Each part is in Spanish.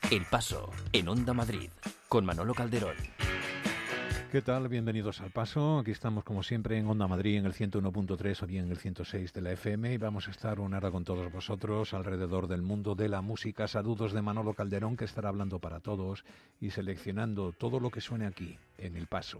El Paso, en Onda Madrid, con Manolo Calderón. ¿Qué tal? Bienvenidos al Paso. Aquí estamos como siempre en Onda Madrid en el 101.3 o bien en el 106 de la FM y vamos a estar una hora con todos vosotros alrededor del mundo de la música. Saludos de Manolo Calderón, que estará hablando para todos y seleccionando todo lo que suene aquí en El Paso.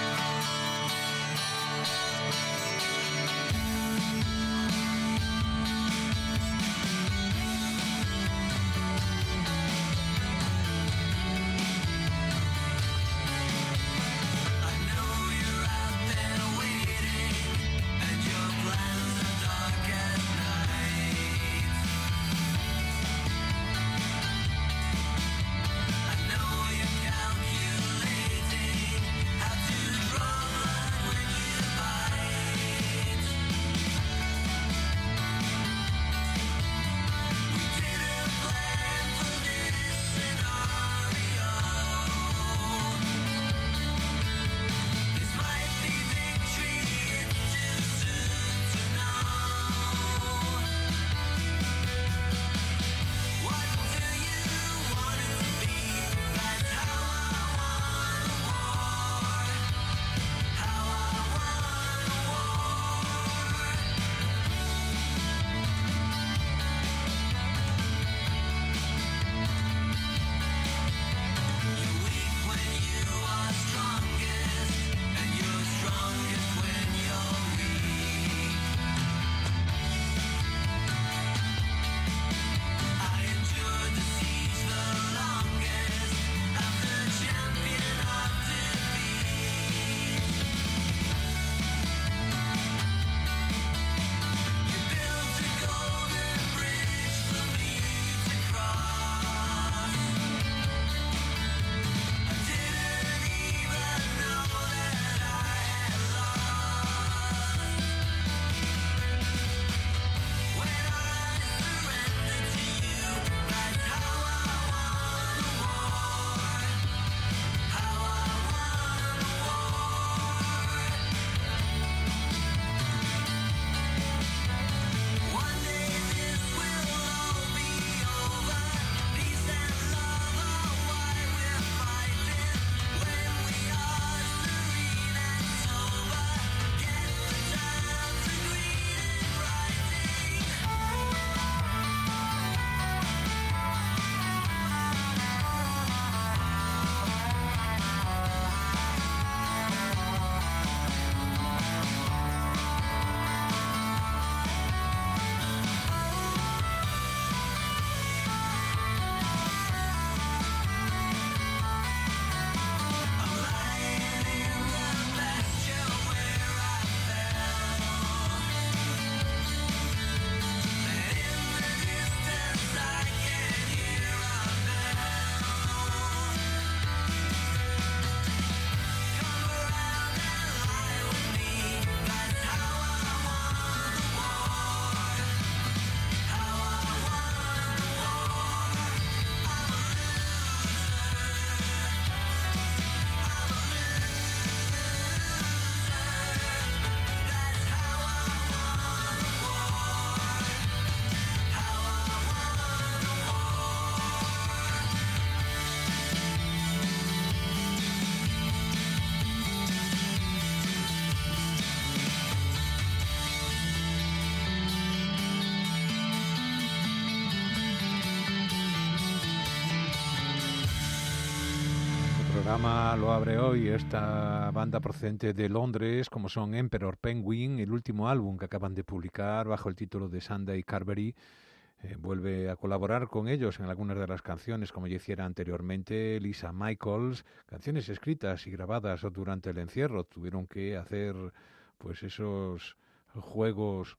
El programa lo abre hoy esta banda procedente de Londres, como son Emperor Penguin, el último álbum que acaban de publicar bajo el título de Sunday Carvery. Vuelve a colaborar con ellos en algunas de las canciones, como ya hiciera anteriormente Lisa Michaels, canciones escritas y grabadas durante el encierro. Tuvieron que hacer pues esos juegos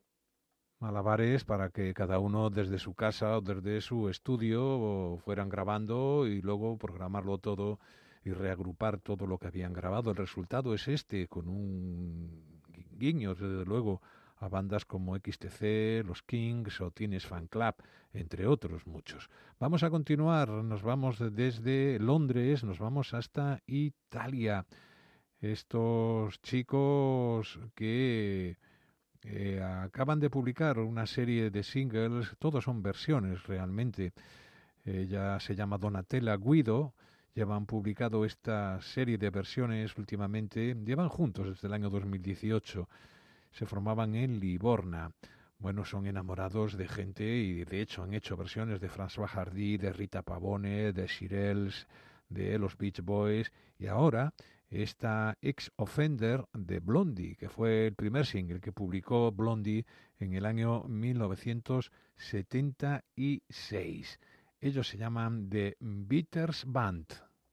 malabares para que cada uno desde su casa o desde su estudio fueran grabando y luego programarlo todo y reagrupar todo lo que habían grabado. El resultado es este, con un guiño, desde luego, a bandas como XTC, Los Kings o Teenage Fan Club, entre otros muchos. Vamos a continuar, nos vamos desde Londres, nos vamos hasta Italia. Estos chicos que acaban de publicar una serie de singles, todos son versiones realmente. Ella se llama Donatella Guido. Llevan publicado esta serie de versiones últimamente. Llevan juntos desde el año 2018. Se formaban en Livorna. Bueno, son enamorados de gente y de hecho han hecho versiones de François Hardy, de Rita Pavone, de Shirelles, de los Beach Boys y ahora esta Ex Offender de Blondie, que fue el primer single que publicó Blondie en el año 1976. Ellos se llaman The Beaters Band.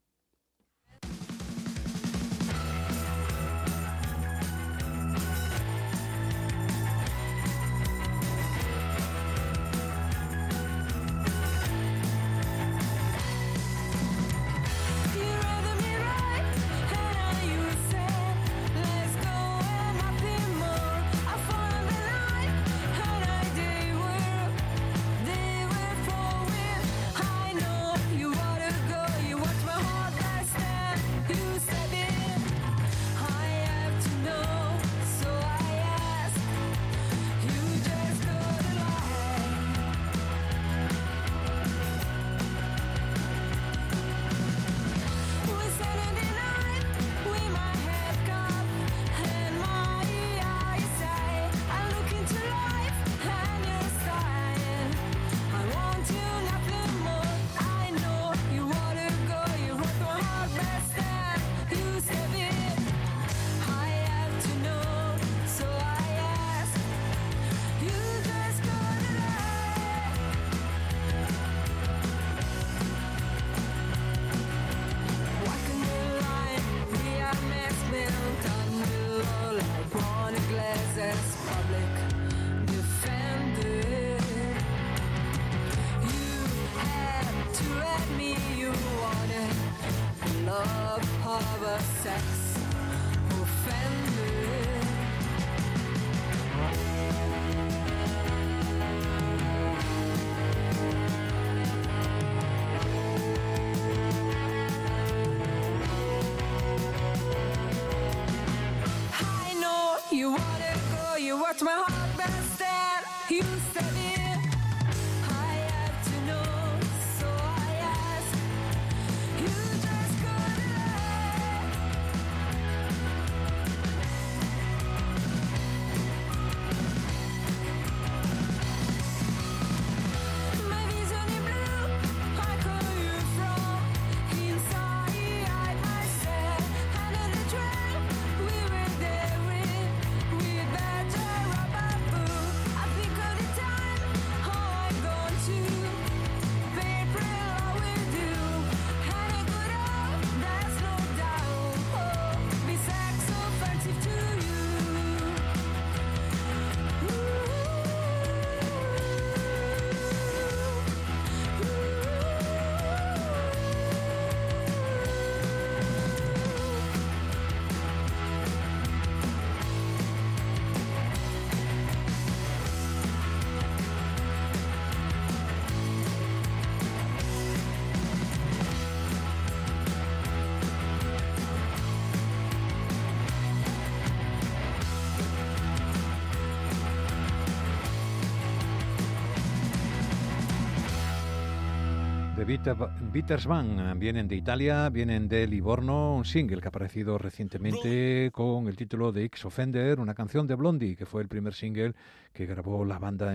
Beaters Band vienen de Italia, vienen de Livorno, un single que ha aparecido recientemente con el título de Ex Offender, una canción de Blondie, que fue el primer single que grabó la banda en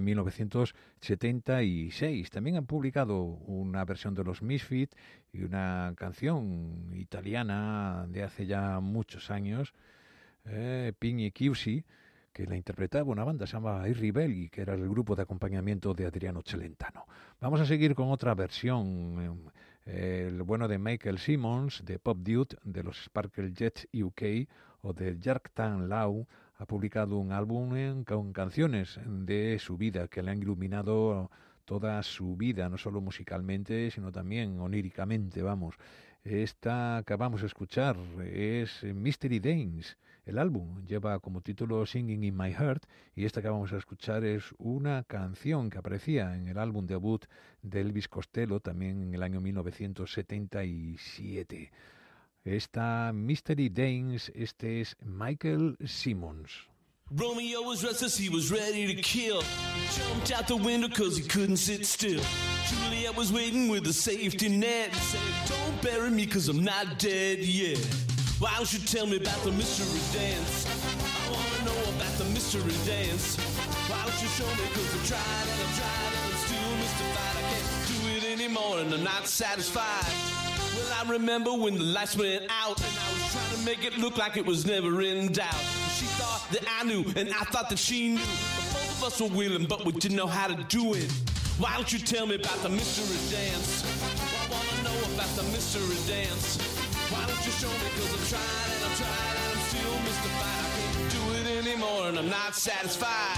1976. También han publicado una versión de los Misfits y una canción italiana de hace ya muchos años, Pigni Chiusi, que la interpretaba una banda, se llama I Ribelli, que era el grupo de acompañamiento de Adriano Celentano. Vamos a seguir con otra versión, el bueno de Michael Simmons, de Pop Dude, de los Sparkle Jets UK, o de Jarktan Lau. Ha publicado un álbum con canciones de su vida, que le han iluminado toda su vida, no solo musicalmente, sino también oníricamente, vamos. Esta que vamos a escuchar es Mystery Dance. El álbum lleva como título Singing in My Heart y esta que vamos a escuchar es una canción que aparecía en el álbum debut de Elvis Costello también en el año 1977. Esta Mystery Dance, este es Michael Simmons. Romeo was restless, he was ready to kill. Jumped out the window 'cause he couldn't sit still. Juliet was waiting with a safety net and said, don't bury me cause I'm not dead yet. Why don't you tell me about the mystery dance? I wanna know about the mystery dance. Why don't you show me cause I've tried and I'm still mystified. I can't do it anymore and I'm not satisfied. Well, I remember when the lights went out and I was trying to make it look like it was never in doubt. She thought that I knew and I thought that she knew. But both of us were willing but we didn't know how to do it. Why don't you tell me about the mystery dance? I wanna know about the mystery dance. Why don't you show me cause I'm trying and I'm still mystified. I can't do it anymore and I'm not satisfied.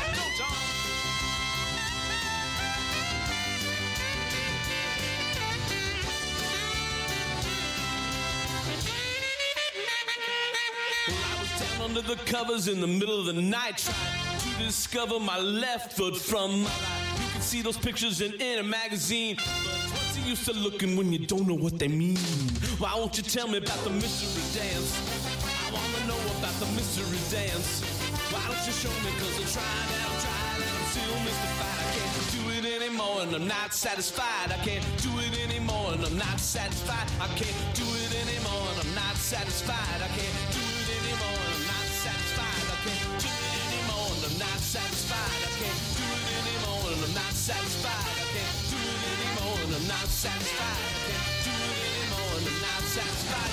Well, I was down under the covers in the middle of the night trying to discover my left foot from my right. You can see those pictures in a magazine, but what's the use of looking when you don't know what they mean? Why won't you tell me about the mystery dance? I wanna know about the mystery dance. Why don't you show me cause I'm trying and I'm still mystified. I can't do it anymore and I'm not satisfied. I can't do it anymore and I'm not satisfied. I can't do it anymore and I'm not satisfied. I can't do it anymore and I'm not satisfied. I can't do it anymore and I'm not satisfied. I can't do it anymore and I'm not satisfied. I can't do it anymore and I'm not satisfied. I can't do it anymore and I'm not satisfied.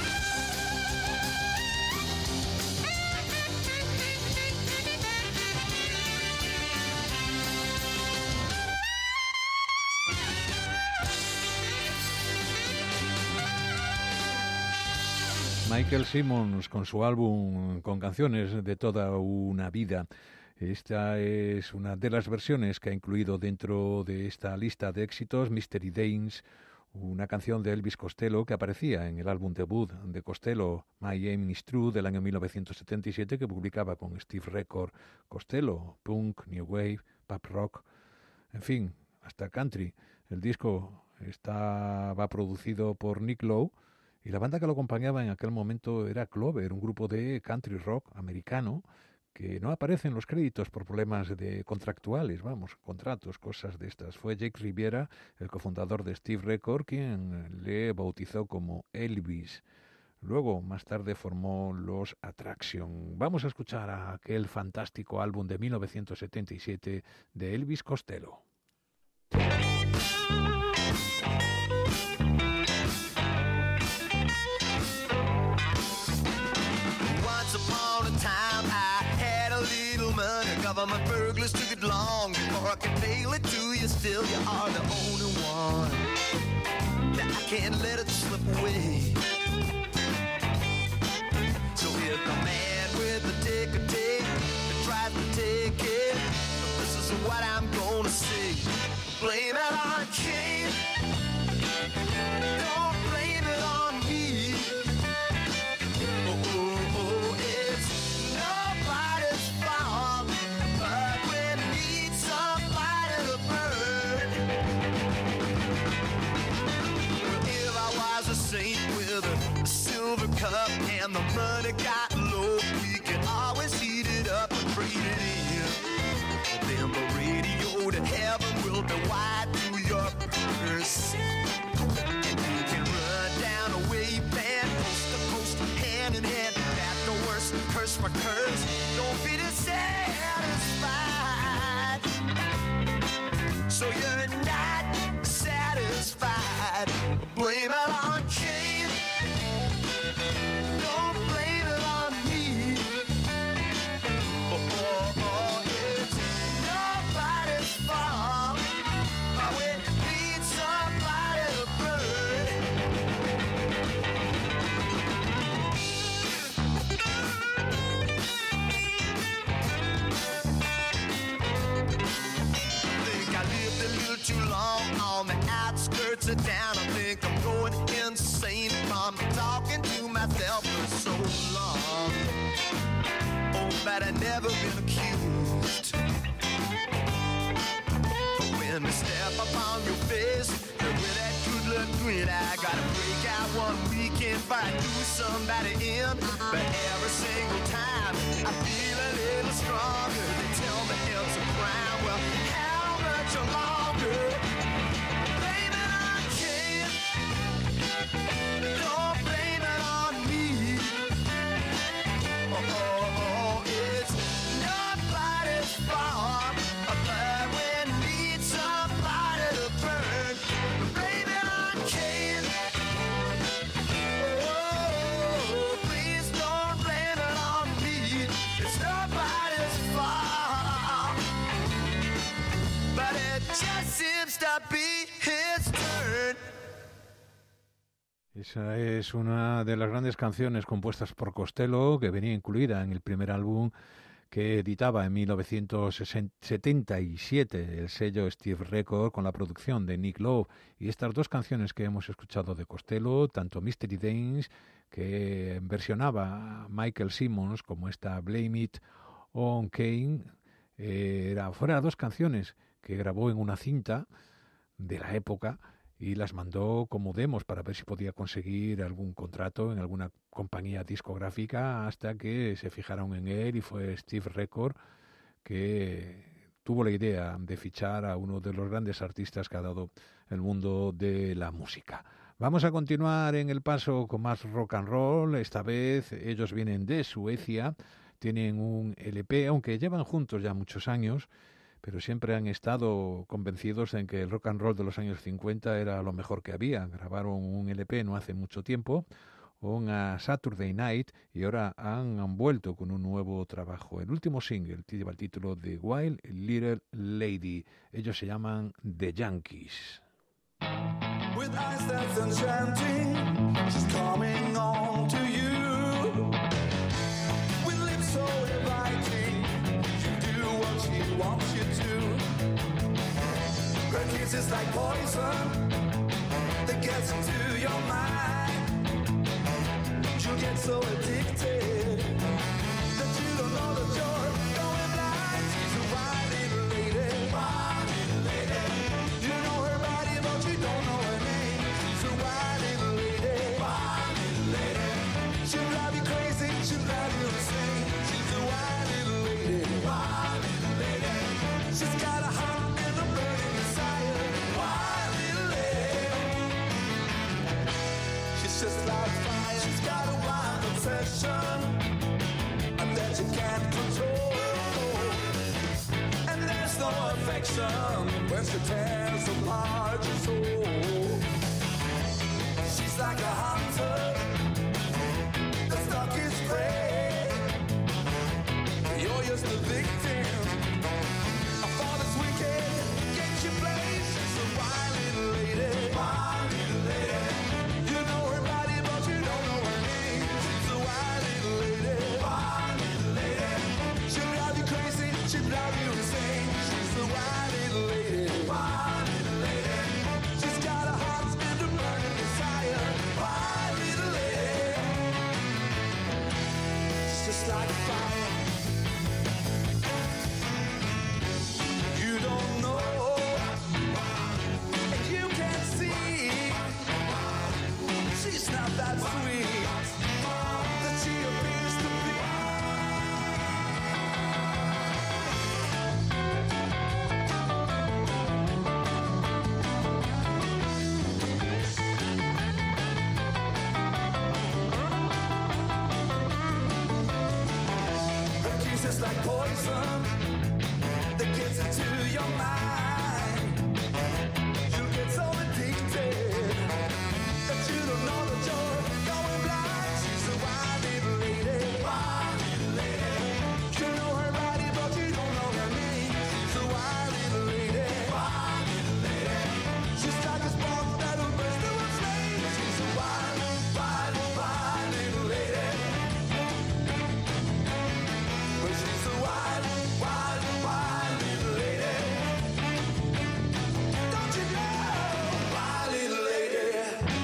Michael Simmons con su álbum con canciones de toda una vida. Esta es una de las versiones que ha incluido dentro de esta lista de éxitos Mystery Dance, una canción de Elvis Costello que aparecía en el álbum debut de Costello, My Aim Is True, del año 1977, que publicaba con Steve Record. Costello, punk, new wave, pop rock, en fin, hasta country. El disco estaba producido por Nick Lowe y la banda que lo acompañaba en aquel momento era Clover, un grupo de country rock americano que no aparece en los créditos por problemas contractuales, contratos, cosas de estas. Fue Jake Riviera, el cofundador de Steve Record, quien le bautizó como Elvis. Luego, más tarde, formó los Attraction. Vamos a escuchar a aquel fantástico álbum de 1977 de Elvis Costello. Government burglars took it long before I could mail it to you. Still, you are the only one that I can't let it slip away. So if the man with the ticket that tries to take it, this is what I'm gonna say. Blame it on Kane. Don't blame it on me. Oh, it's nobody's fault. Saint with a silver cup and the money got low, we can always heat it up and trade it in. And then the radio to heaven will be wide to your purse. And you can run down a wave band, coast to coast, hand in hand. That's the worst curse for curse. Don't be dissatisfied. So you're not satisfied. Blame it on Kane. Don't blame it on me. Oh, it's nobody's fault. We need somebody to burn. I think I lived a little too long on the outskirts of town. I think I'm going insane from talking to myself for so long. Oh, but I never been accused. But when they step upon your face with that good luck grin, I gotta break out one weekend before I do somebody in. But every single time I feel a little stronger. They tell me it's a crime. Well, how much longer? Esa es una de las grandes canciones compuestas por Costello, que venía incluida en el primer álbum que editaba en 1977 el sello Steve Record con la producción de Nick Lowe. Y estas dos canciones que hemos escuchado de Costello, tanto Mystery Dance, que versionaba Michael Simmons, como esta Blame It on Kane, fueron dos canciones que grabó en una cinta de la época y las mandó como demos para ver si podía conseguir algún contrato en alguna compañía discográfica, hasta que se fijaron en él y fue Steve Record que tuvo la idea de fichar a uno de los grandes artistas que ha dado el mundo de la música. Vamos a continuar en el paso con más rock and roll. Esta vez ellos vienen de Suecia, tienen un LP, aunque llevan juntos ya muchos años, pero siempre han estado convencidos en que el rock and roll de los años 50 era lo mejor que había. Grabaron un LP no hace mucho tiempo, a Saturday Night, y ahora han vuelto con un nuevo trabajo. El último single lleva el título de Wild Little Lady. Ellos se llaman The Yankees. With eyes that's enchanting, she's coming on to you. With lips so inviting, you do what she wants you to. Her kisses like poison that gets into your mind. You'll get so addicted that you don't know that you're going blind. She's a wild little lady, wild little lady. You know her body, but you don't know her name. She's a wild little lady, wild little lady. She'll drive you crazy, she'll drive you insane. She's a wild little lady, wild little lady. She's got a heart and a burning desire, wild little lady. She's just like fire. She's got a wild obsession that you can't control, and there's no affection when she tears apart your soul. She's like a hunter, the stalk is prey. You're just the victim of all this wicked games you play. She's a wild little lady, wild little lady. You know her body, but you don't know her name. She's a wild little lady, wild little lady. She'll drive you crazy, she'll drive you insane. She's a wild little lady, wild little lady. She's got a heart and a burning desire, wild little lady. She's just like fire. You don't know, and you can't see. She's not that sweet that she appears to be. Her kisses like poison that gets into your mind. You'll get so addicted that you don't know that you're going blind. She's a wild little lady, wild little lady. You know her body, but you don't know her name. She's a wild little lady, wild little lady. She's like a spark that'll burst through a flame. She's a wild, wild, wild little lady. Well, she's a wild, wild, wild little lady. Don't you know, wild little lady?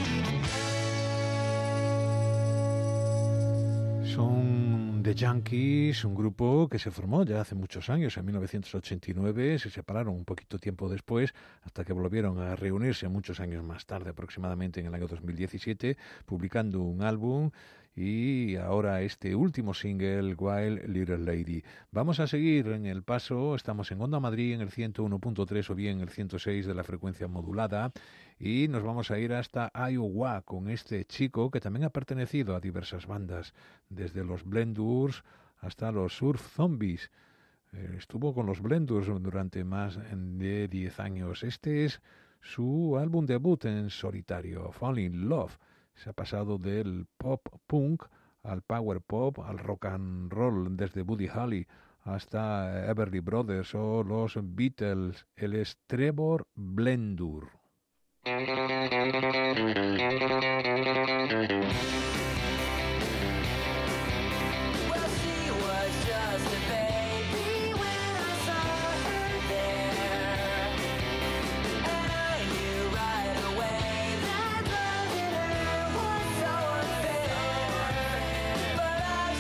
Son The Yankees, un grupo que se formó ya hace muchos años, en 1989, se separaron un poquito tiempo después, hasta que volvieron a reunirse muchos años más tarde, aproximadamente en el año 2017, publicando un álbum y ahora este último single, Wild Little Lady. Vamos a seguir en el paso, estamos en Onda Madrid en el 101.3 o bien el 106 de la frecuencia modulada, y nos vamos a ir hasta Iowa con este chico que también ha pertenecido a diversas bandas, desde los Blendurs hasta los Surf Zombies. Estuvo con los Blendurs durante más de 10 años. Este es su álbum debut en solitario, Fall in Love. Se ha pasado del pop punk al power pop, al rock and roll, desde Buddy Holly hasta Everly Brothers o los Beatles. Él es Trevor Blendur. Well, she was just a baby when I saw her there, and I knew right away that loving her was so unfair. But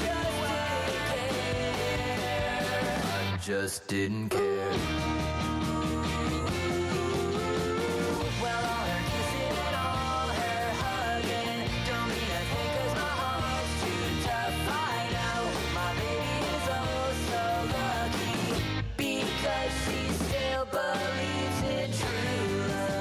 I just didn't care. Well, all her kissing and all her hugging don't mean a thing 'cause my heart's too tough. I know my baby is oh so lucky because she still believes in true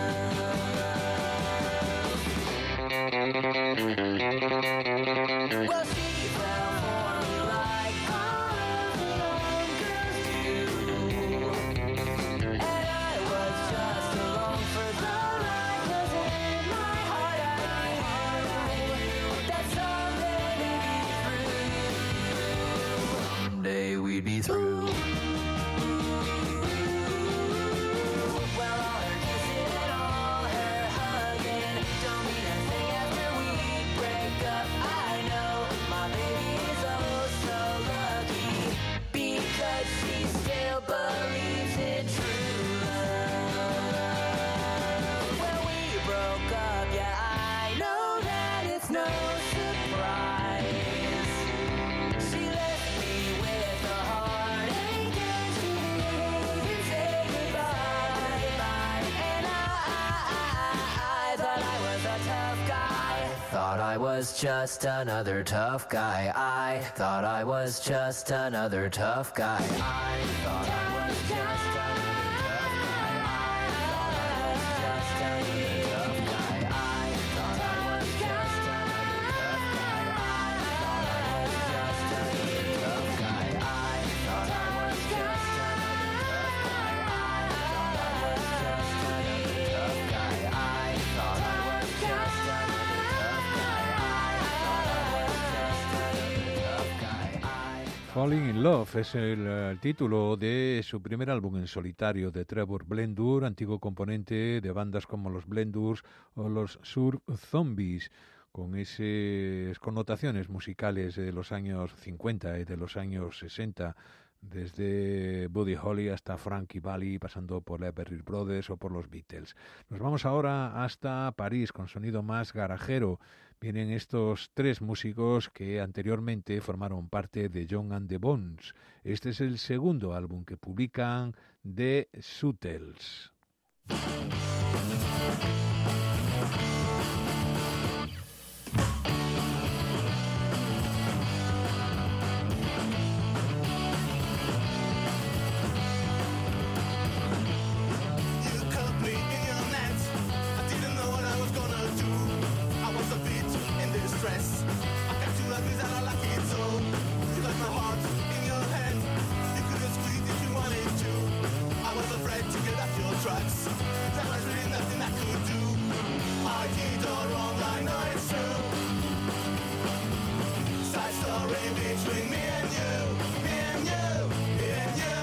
love. Well, she fell for me like all of the young girls do, and I was just along for the ride 'cause in my heart I knew that someday we'd be through. Well, all her kissing and all her hugging don't mean a thing after we break up. I know my baby is oh so lucky because she still believes in true love. When we broke up, yeah, I know that it's no surprise. She left me with a heartache and she didn't say goodbye. And I thought I was a tough guy. Thought I was just another tough guy. I thought I was just another tough guy. I thought I was just another tough guy. I thought I was just another tough guy. I thought I was just another tough guy. I thought I was just another tough guy. I thought I was just another tough guy. I thought I was just another tough guy. I thought I was just another tough guy. I thought I was just another tough guy. Falling in Love es el título de su primer álbum en solitario de Trevor Blendur, antiguo componente de bandas como los Blendurs o los Surf Zombies, con esas connotaciones musicales de los años 50 y de los años 60, desde Buddy Holly hasta Frankie Valli, pasando por Everly Brothers o por los Beatles. Nos vamos ahora hasta París con sonido más garajero. Vienen estos tres músicos que anteriormente formaron parte de John and the Bones. Este es el segundo álbum que publican, The Suttles. You caught me in your net. I didn't know what I was gonna do. I was a bit in distress. I kept you like this and I like it so. You got my heart in your hand. You could just quit if you wanted to. I was afraid to get off your tracks. There was really nothing I could do. I did all wrong, I know it's true. Side story between me and you, me and you, me and you.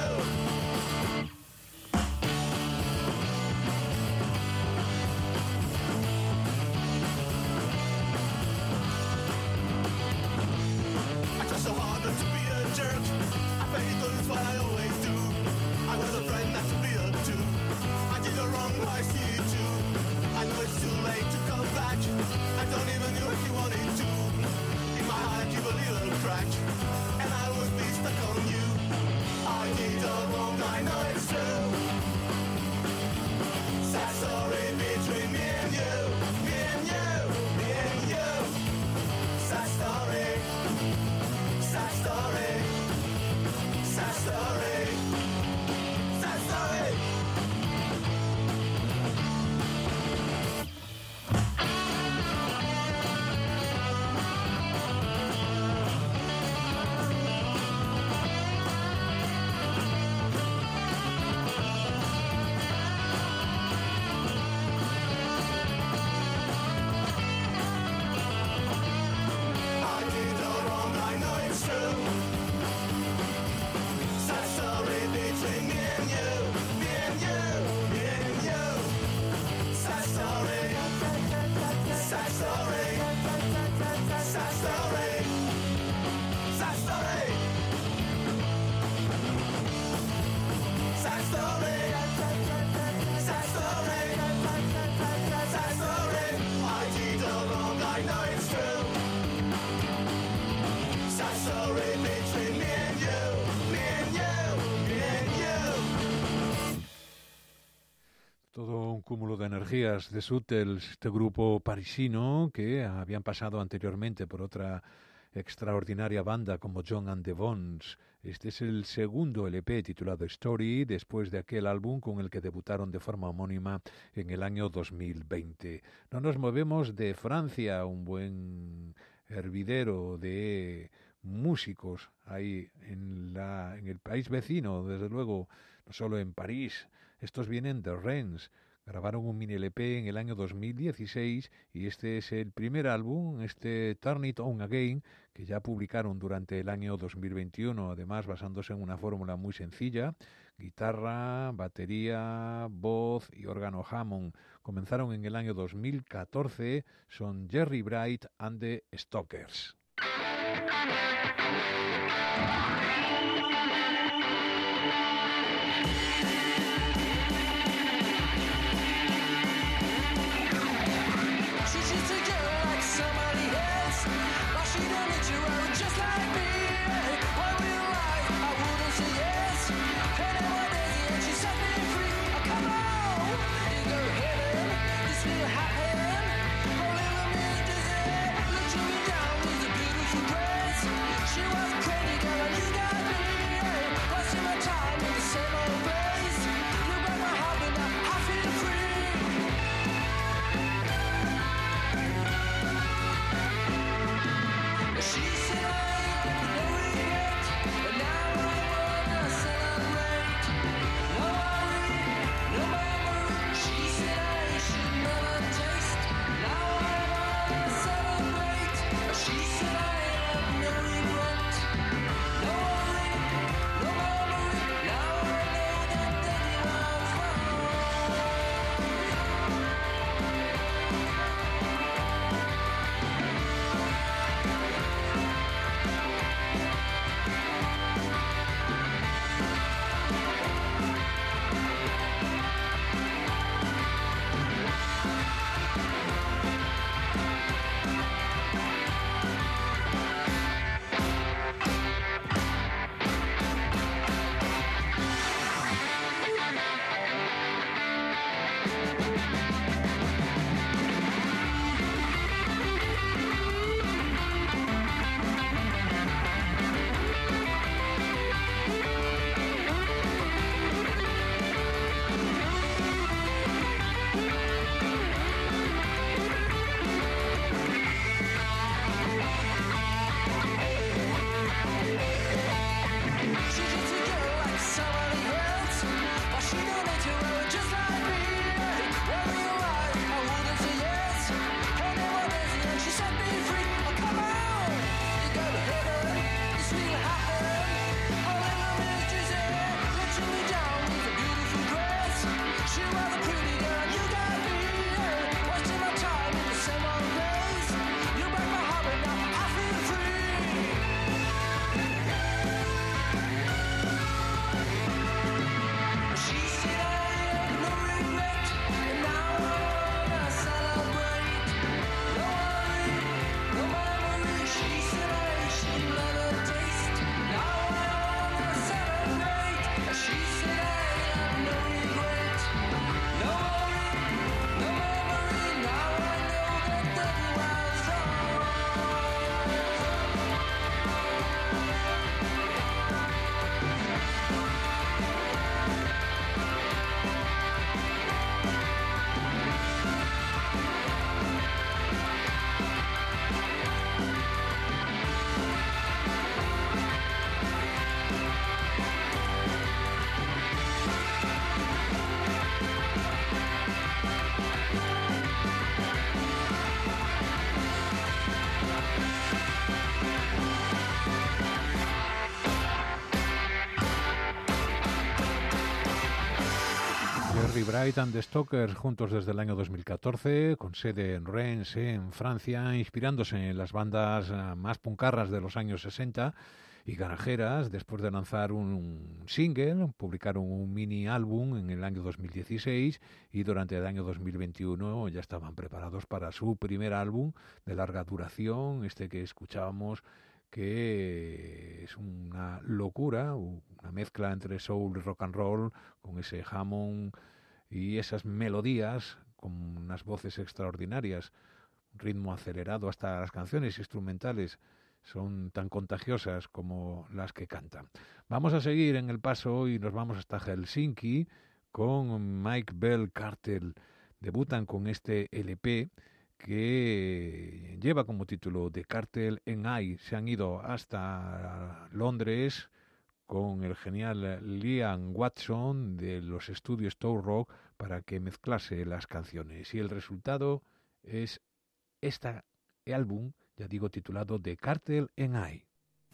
I tried so hard not to be a jerk. I paid it all, it's what I always do. I was afraid not to be a two. I did it wrong, I see it too. I know it's too late to come back. I don't even know if you wanted to. In my heart, I give a little crack. And cúmulo de energías de Suttles, este grupo parisino que habían pasado anteriormente por otra extraordinaria banda como John and the Bones. Este es el segundo LP titulado Story, después de aquel álbum con el que debutaron de forma homónima en el año 2020. No nos movemos de Francia, un buen hervidero de músicos ahí en el país vecino, desde luego, no solo en París. Estos vienen de Rennes. Grabaron un mini LP en el año 2016 y este es el primer álbum, este Turn It On Again, que ya publicaron durante el año 2021, además basándose en una fórmula muy sencilla: guitarra, batería, voz y órgano Hammond. Comenzaron en el año 2014, son Jerry Bright and the Stalkers. Jerry Bright and the Stalkers, juntos desde el año 2014, con sede en Rennes, en Francia, inspirándose en las bandas más puncarras de los años 60 y garajeras. Después de lanzar un single, publicaron un mini álbum en el año 2016 y durante el año 2021 ya estaban preparados para su primer álbum de larga duración, este que escuchábamos, que es una locura, una mezcla entre soul y rock and roll, con ese Hammond y esas melodías con unas voces extraordinarias, un ritmo acelerado, hasta las canciones instrumentales son tan contagiosas como las que cantan. Vamos a seguir en el paso y nos vamos hasta Helsinki con Mike Bell Cartel. Debutan con este LP que lleva como título The Cartel and I. Se han ido hasta Londres con el genial Liam Watson de los estudios Tower Rock para que mezclase las canciones. Y el resultado es este álbum, ya digo, titulado The Cartel and I.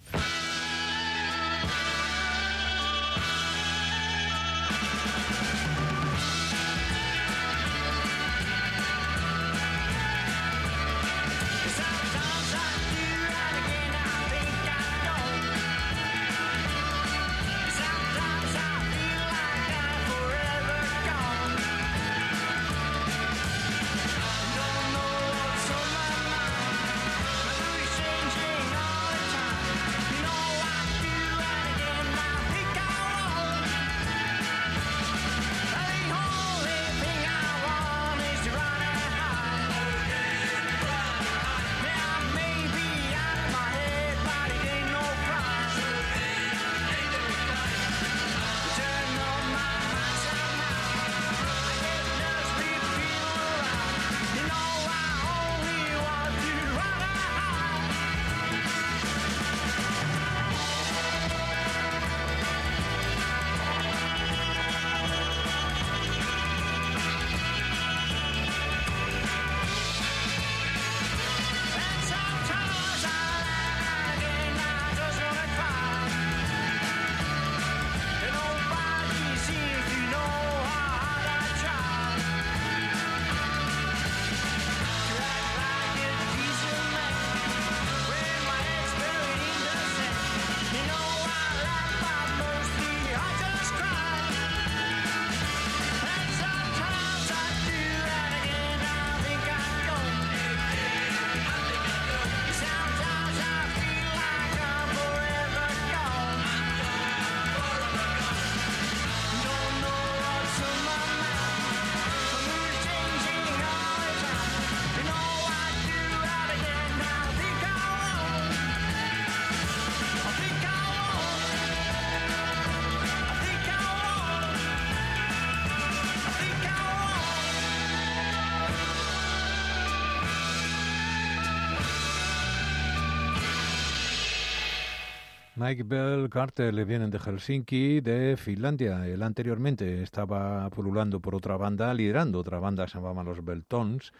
Mike Bell Cartel le vienen de Helsinki, de Finlandia. Él anteriormente estaba pululando por otra banda, liderando otra banda que se llamaba Los Beltons,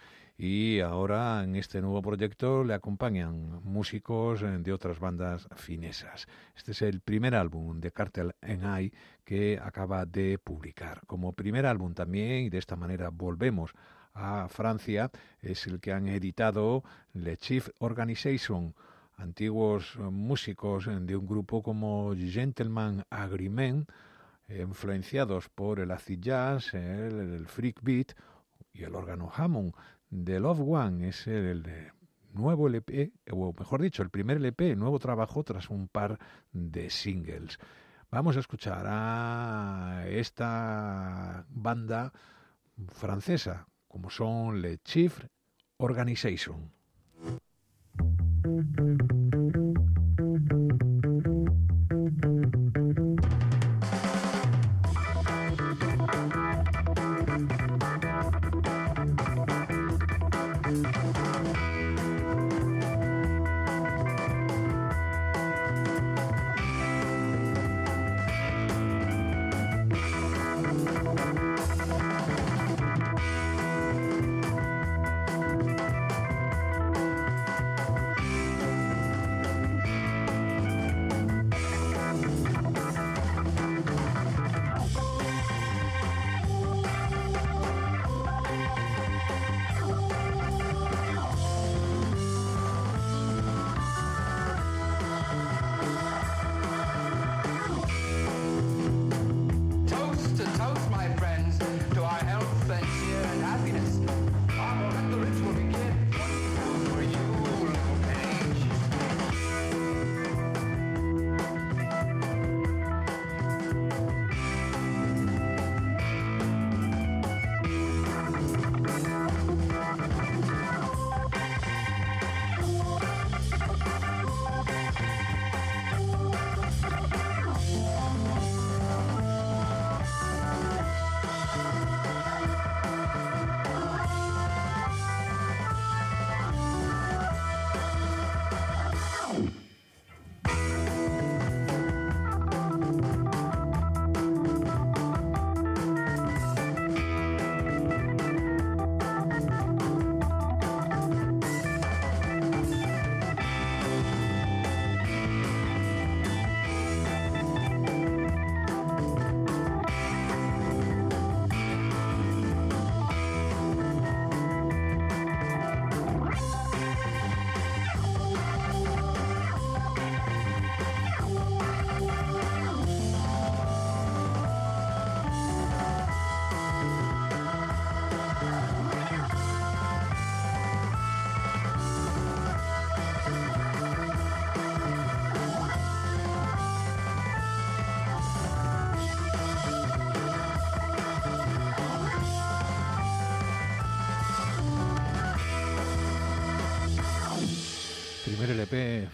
y ahora en este nuevo proyecto le acompañan músicos de otras bandas finesas. Este es el primer álbum de Cartel and I que acaba de publicar. Como primer álbum también, y de esta manera volvemos a Francia, es el que han editado Le Chiffre Organisation, antiguos músicos de un grupo como Gentleman Agreement, influenciados por el acid jazz, el freak beat y el órgano Hammond. The Love One es el nuevo LP, o mejor dicho, el primer LP, el nuevo trabajo tras un par de singles. Vamos a escuchar a esta banda francesa, como son Le Chiffre Organisation.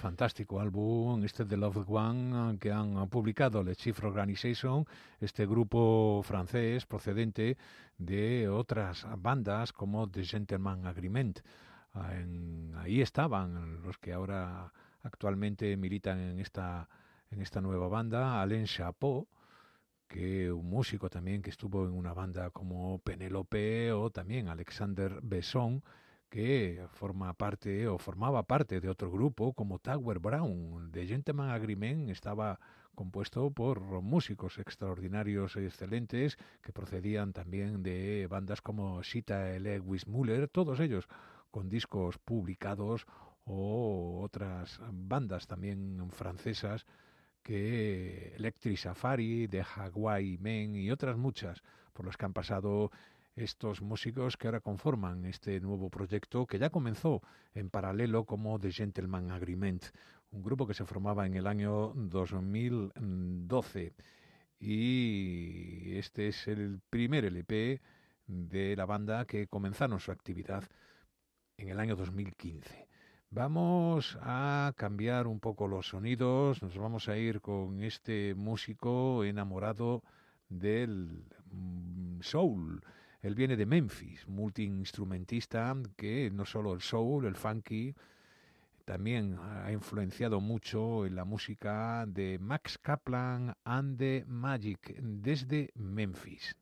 fantástico álbum, este The Loved One, que han publicado The Chief Organization, este grupo francés procedente de otras bandas como The Gentleman Agreement. Ahí estaban los que ahora actualmente militan en esta nueva banda, Alain Chapeau, que un músico también que estuvo en una banda como Penélope, o también Alexander Besson, que formaba parte de otro grupo como Tower Brown. The Gentleman Agreement estaba compuesto por músicos extraordinarios y excelentes que procedían también de bandas como Sita Lewis Muller, todos ellos con discos publicados, o otras bandas también francesas que Electric Safari, The Hawaii Men y otras muchas por las que han pasado estos músicos que ahora conforman este nuevo proyecto que ya comenzó en paralelo como The Gentleman Agreement, un grupo que se formaba en el año 2012, y este es el primer LP de la banda que comenzaron su actividad en el año 2015. Vamos a cambiar un poco los sonidos, nos vamos a ir con este músico enamorado del soul. Él viene de Memphis, multiinstrumentista que no solo el soul, el funky, también ha influenciado mucho en la música de Max Kaplan and the Magic desde Memphis.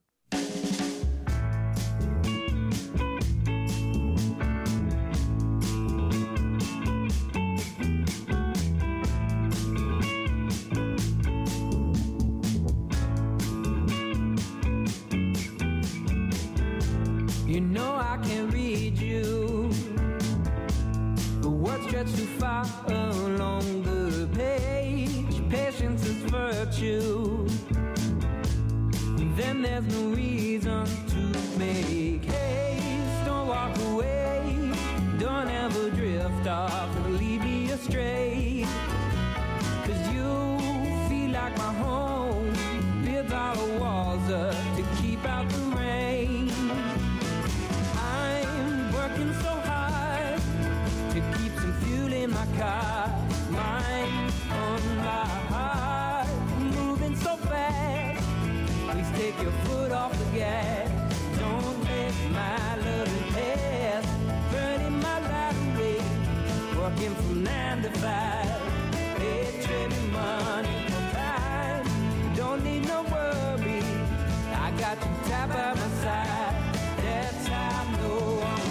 You know I can read you, the words stretch too far along the page. Patience is virtue, then there's no reason to make haste. Don't walk away, don't ever drift off and lead me astray. 'Cause you feel like my home, build all the walls up to keep out the rain. Working so hard to keep some fuel in my car, mind on my heart, moving so fast. Please take your foot off the gas. Don't let my love pass. Burning my life away, working from 9 to 5. They trade me money for time. Don't need no worry, I got you tied by my side. That's how I know I'm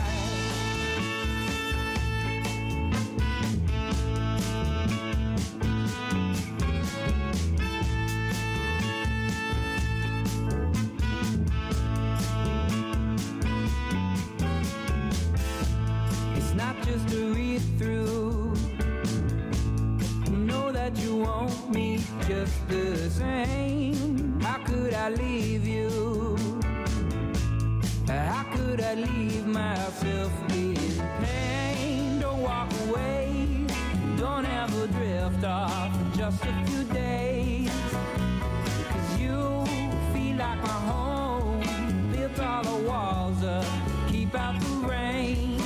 just to read through. Know that you want me just the same. How could I leave you? How could I leave myself in pain? Don't walk away, don't ever drift off for just a few days. 'Cause you feel like my home, built all the walls up, keep out the rain.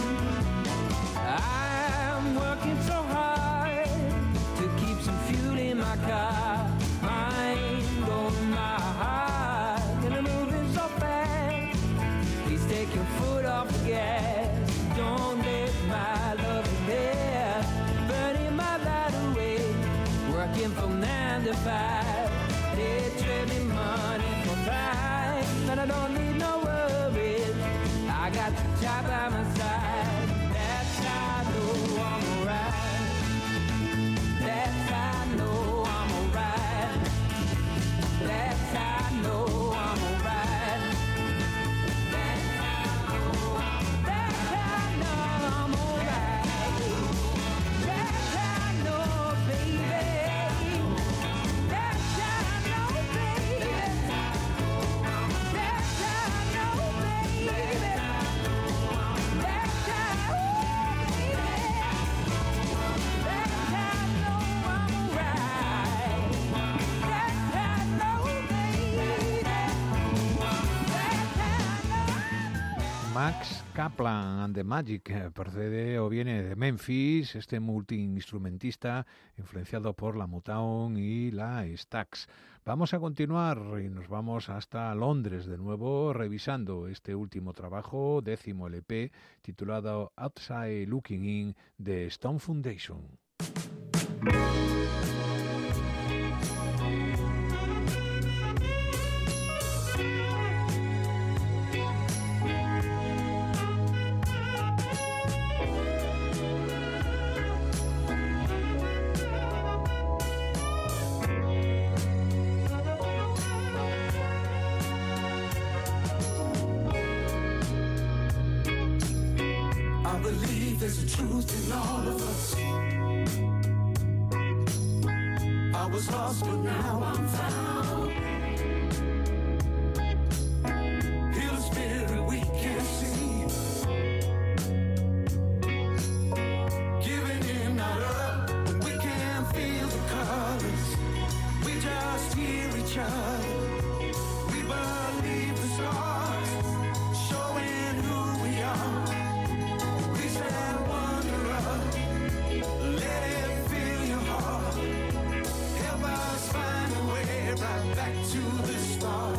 I'm working so hard to keep some fuel in my car, mind on my heart, and I'm moving so fast. Please take your foot off the gas. Don't let my love pass. Burning my light away, working from 9 to 5. They trade me money for time, and I don't need no worries. I got you tied by my side. That's how I know I'm alright. That's how I know I'm alright. That's how I know I'm alright. That's how I know I'm alright. That's how I know, baby. That's how I know, baby. That's how I know, baby. That's how, baby. Max Kaplan and the Magic procede o viene de Memphis, este multiinstrumentista influenciado por la Motown y la Stax. Vamos a continuar y nos vamos hasta Londres de nuevo, revisando este último trabajo, 10º LP, titulado Outside Looking In, de Stone Foundation. There's a truth in all of us. I was lost, but now I'm found. Heal the spirit we can't see. Giving in, not up, and we can't feel the colors. We just hear each other. We believe the stars, showing who we are. Right back to the start.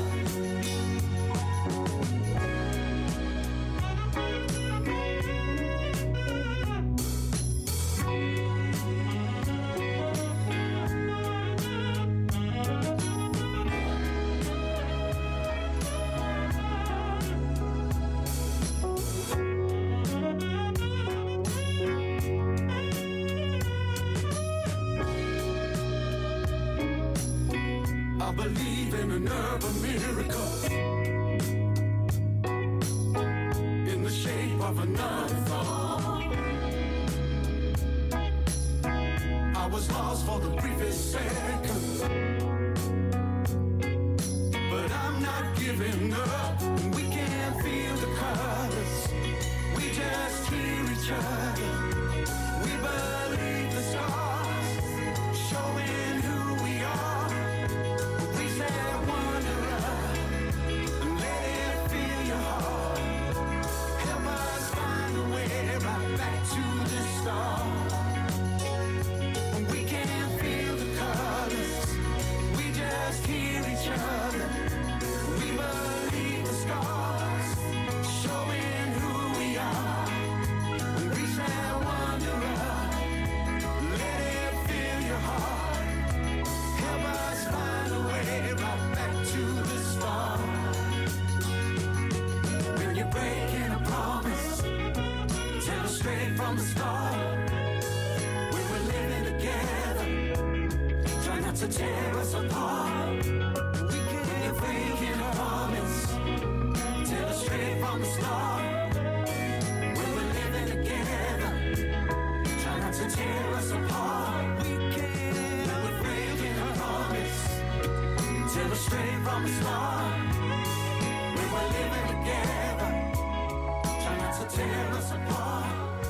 I believe in an urban miracle, in the shape of another thought. I was lost for the briefest second, but I'm not giving up. We can't feel the colors, we just hear each other. We believe the stars, showing who we are. From the start, we were living together. Try not to tear us apart. We can't break in a promise. Tell us straight from the start. We were living together. Try not to tear us apart. We can't break in a promise. Tell us straight from the start. We were living together. Try not to tear us apart.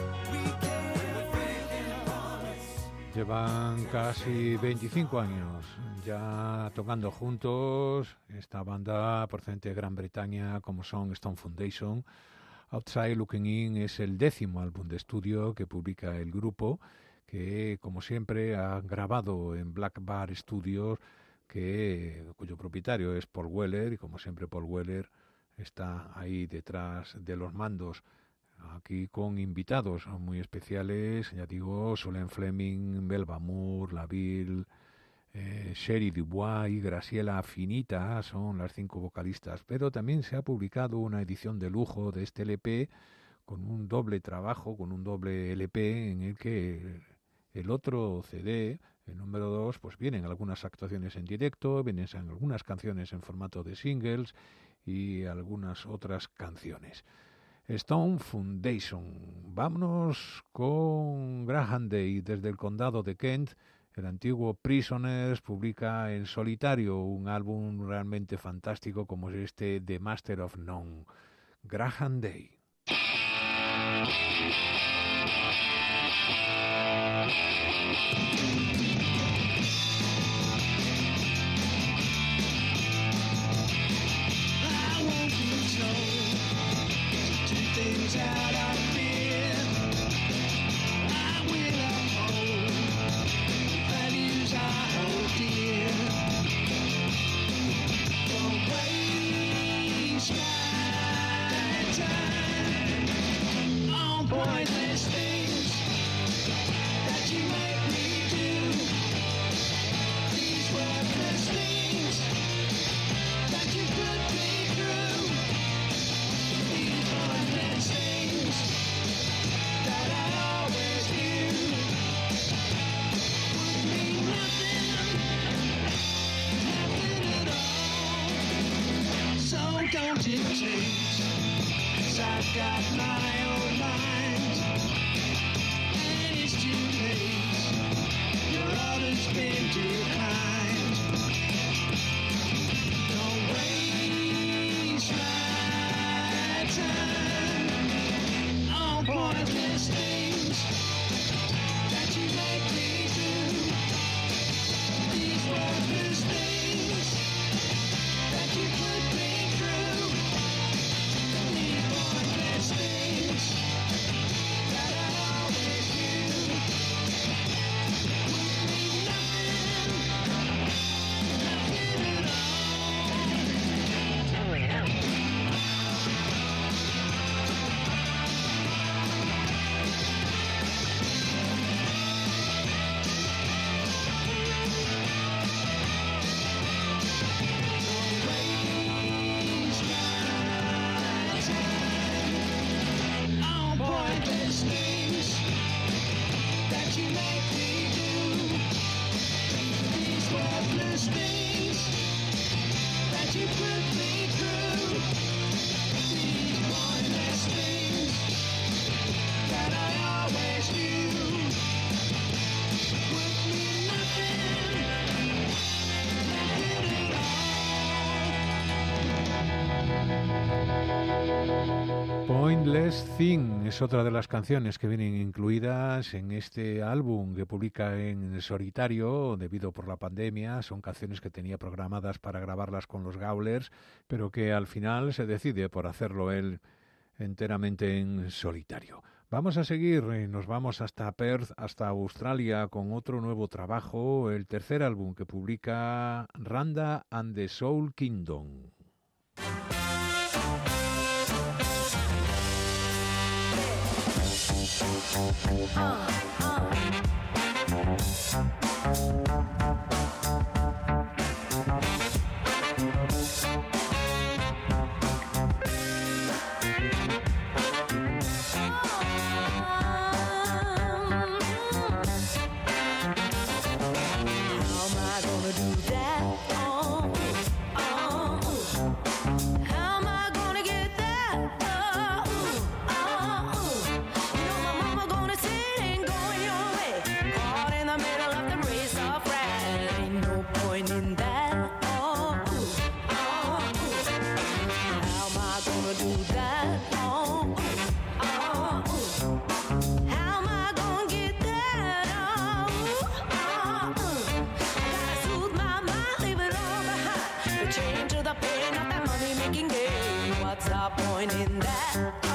Llevan casi 25 años ya tocando juntos esta banda procedente de Gran Bretaña como son Stone Foundation. Outside Looking In es el 10º álbum de estudio que publica el grupo, que como siempre ha grabado en Black Bar Studios, cuyo propietario es Paul Weller, y como siempre Paul Weller está ahí detrás de los mandos. Aquí con invitados muy especiales, ya digo, Solène Fleming, Melba Moore, Laville, Sherry Dubois y Graciela Finita son las 5 vocalistas. Pero también se ha publicado una edición de lujo de este LP con un doble trabajo, con un doble LP en el que el otro CD, el número 2, pues vienen algunas actuaciones en directo, vienen algunas canciones en formato de singles y algunas otras canciones. Stone Foundation. Vámonos con Graham Day desde el condado de Kent. El antiguo Prisoners publica en solitario un álbum realmente fantástico como es este The Master of None. Graham Day. romantic taste, 'cause I've got my own mind, and it's too late, your order's been declined. Don't waste my time on pointless things that you make me do. These worthless things that you put me through. These pointless things that I always knew would mean nothing, nothing at all. On pointless things that you make me do. These worthless things that you put me through. These pointless things that I always knew would mean nothing, nothing at all. Pointless Thing es otra de las canciones que vienen incluidas en este álbum que publica en solitario debido por la pandemia. Son canciones que tenía programadas para grabarlas con los Gawlers, pero que al final se decide por hacerlo él enteramente en solitario. Vamos a seguir, nos vamos hasta Perth, hasta Australia, con otro nuevo trabajo, el tercer álbum que publica Randa and the Soul Kingdom. How am I gonna do that? How am I gonna get that? You know my mama gonna sit and go your way, caught in the middle of the race of ride. Ain't no point in that. How am I gonna do that? How am I gonna get that? I gotta soothe my mind, leave it all behind. The chain to the pain of that money making game. What's the point in that?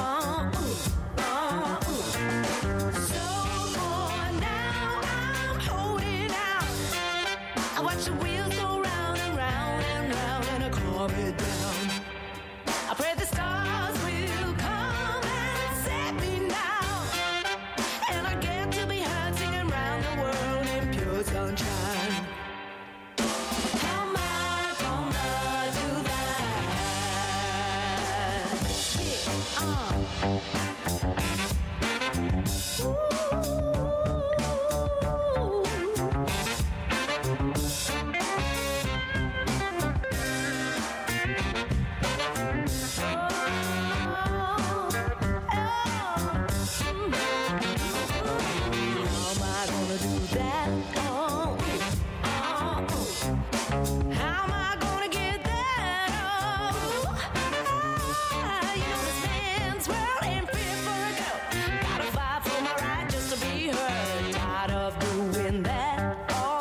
So for now, I'm holding out. I watch the wheels go round and round and round, and I calm it down. I pray the stars will come and set me down, and I get to be heard singing round the world in pure sunshine. How am I gonna do that? How am I gonna do that? How am I gonna get that? You know this man's world ain't fit for a girl. Gotta fight for my right just to be heard. Tired of doing that.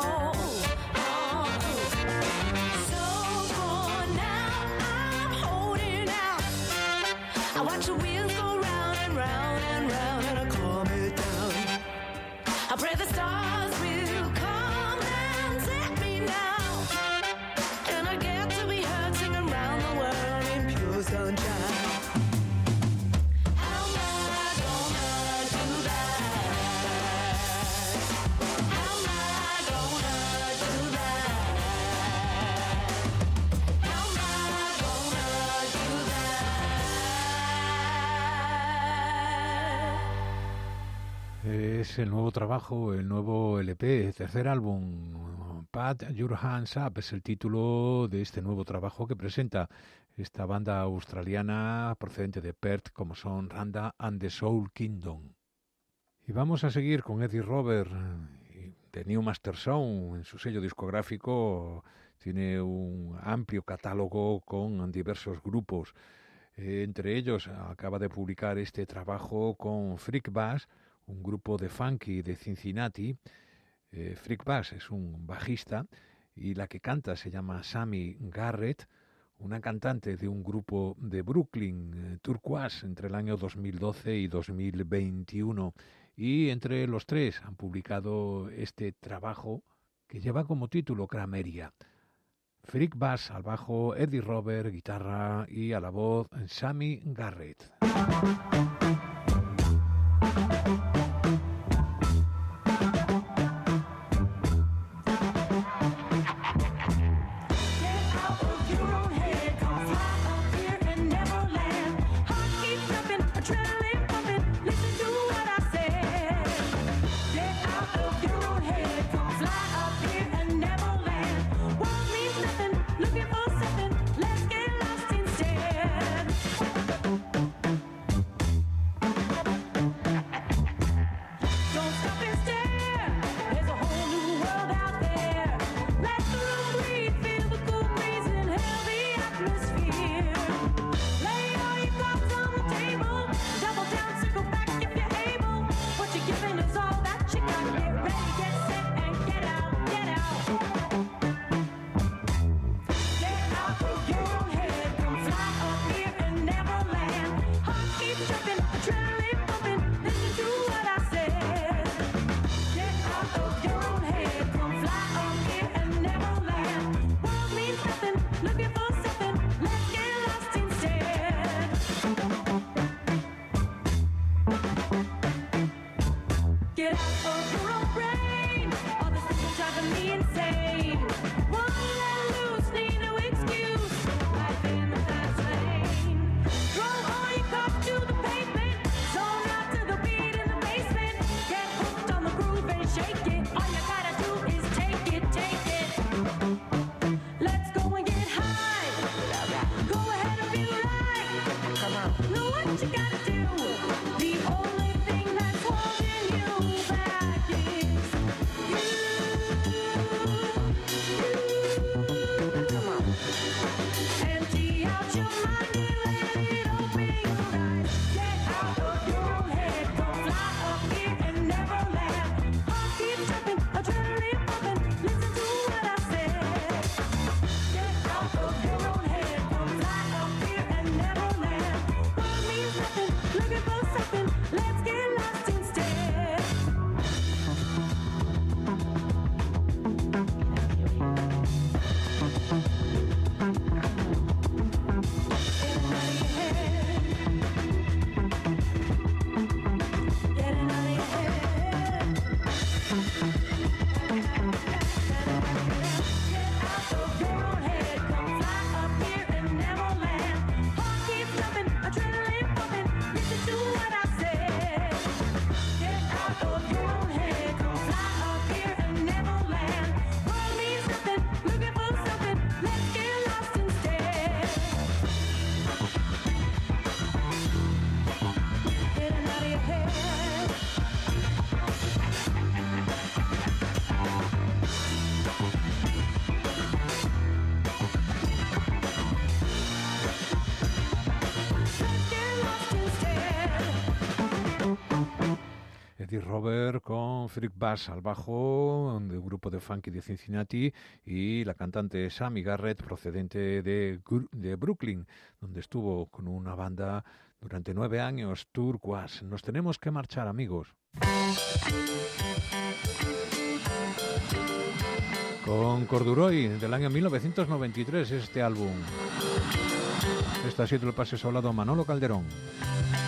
So for now, I'm holding out. I watch the wheels go round and round and round, and I calm it down. I pray the stars will come and set me down, and I get to be heard singing round the world in pure sunshine. How am I gonna do that? How am I gonna do that? How am I gonna do that? Es el nuevo trabajo, el nuevo LP, tercer álbum. Put Your Hands Up es el título de este nuevo trabajo que presenta esta banda australiana procedente de Perth, como son Randa and the Soul Kingdom. Y vamos a seguir con Eddie Robert, de New Master Sound. En su sello discográfico tiene un amplio catálogo con diversos grupos. Entre ellos acaba de publicar este trabajo con Freak Bass, un grupo de funky de Cincinnati. Freak Bass es un bajista y la que canta se llama Sammy Garrett, una cantante de un grupo de Brooklyn, Turquoise, entre el año 2012 y 2021. Y entre los tres han publicado este trabajo que lleva como título Crameria. Freak Bass al bajo, Eddie Robert, guitarra, y a la voz Sammy Garrett. Eddie Robert con Freak Bass al bajo, de un grupo de funky de Cincinnati, y la cantante Sammy Garrett, procedente de Brooklyn, donde estuvo con una banda durante 9 años, Turquoise. Nos tenemos que marchar, amigos. Con Corduroy, del año 1993, este álbum. Este ha sido el pase soldado Manolo Calderón.